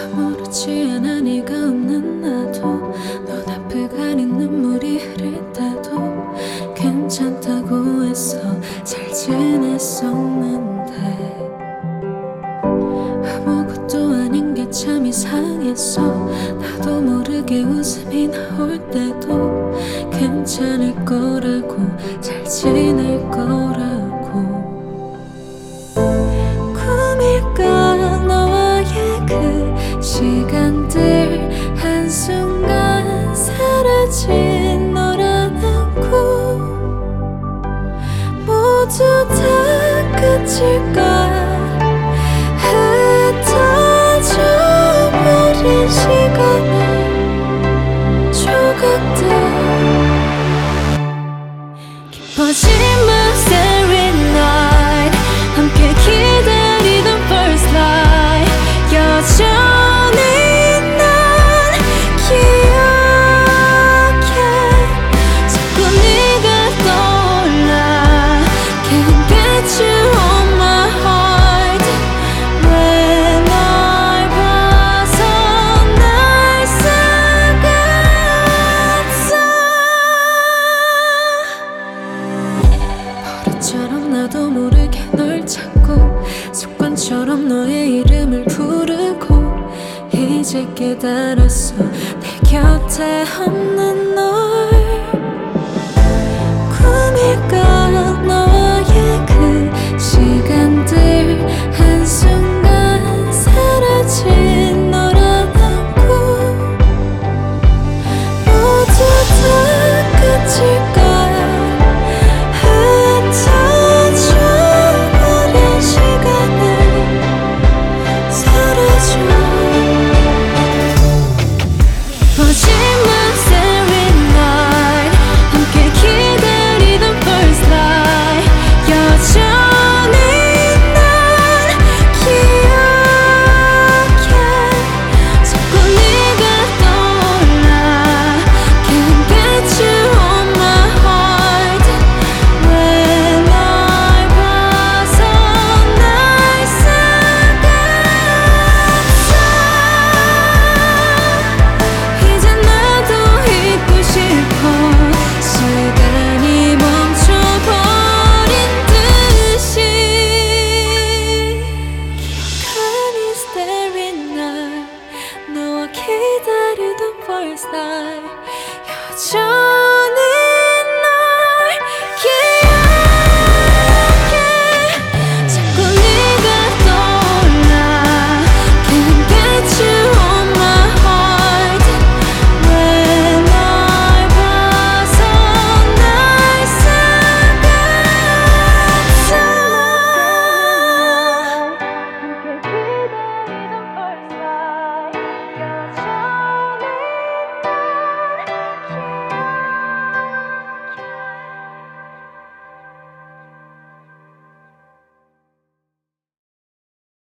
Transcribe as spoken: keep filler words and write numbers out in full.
아무렇지 않아 네가 없는 나도 눈앞을 가린 눈물이 흐를 때도 괜찮다고 했어. 잘 지냈었는데 아무것도 아닌 게 참 이상했어. 나도 모르게 웃음이 나올 때도 괜찮을 거라고, 잘 지낼 거라고. 꿈일까 너와의 그 시간들, 한순간 사라진 너라는 꿈. 모두 다 끝일까? 흩어져버린 시간의 조각들, 깊어진 moves every night, 함께 기다리던 first light. 여전히 난 기억해. 자꾸 네가 떠올라. Can't get you on my heart. 왜 널 봐서 날 속았어. 버릇처럼 나도 모르게 널 찾고, 습관처럼 너의 이름을 부르고, 이제 깨달았어 내 곁에 없는 널. 꿈일까 너와의 그 시간들, 한순간 사라진 너라는 꿈. 모두 다 끝일까? 흩어져버린 시간을 사라져. 퍼진 moves every night, 함께 기다리던 first light. 여전히 난 기억해. 자꾸 네가 떠올라. Can't get you on my heart. 왜 널 봐서 날 속았어. 이제 나도 잊고 싶어. 시간이 멈춰버린 듯이. 기억하니 starry night, 너와 기다리던 first night. 여전히